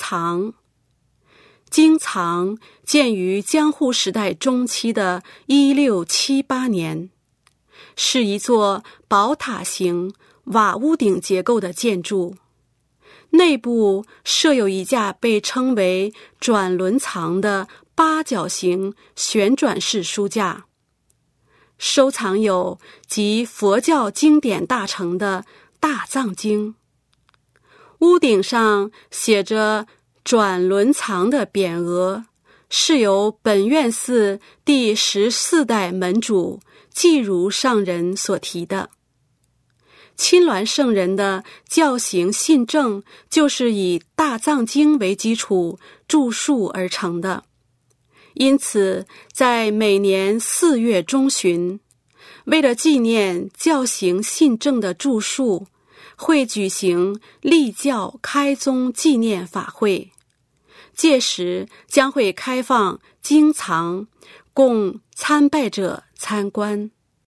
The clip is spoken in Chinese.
藏。经藏建于江户时代中期的1678年，是一座宝塔形瓦屋顶结构的建筑，内部设有一架被称为转轮藏的八角形旋转式书架，收藏有集佛教经典大成的大藏经。屋顶上写着转轮藏的匾额，是由本愿寺第14代门主寂如上人所题的。亲鸾圣人的教行信证就是以大藏经为基础著述而成的，因此在每年4月中旬，为了纪念教行信证的著述，会举行立教开宗纪念法会，届时将会开放经藏，供参拜者参观。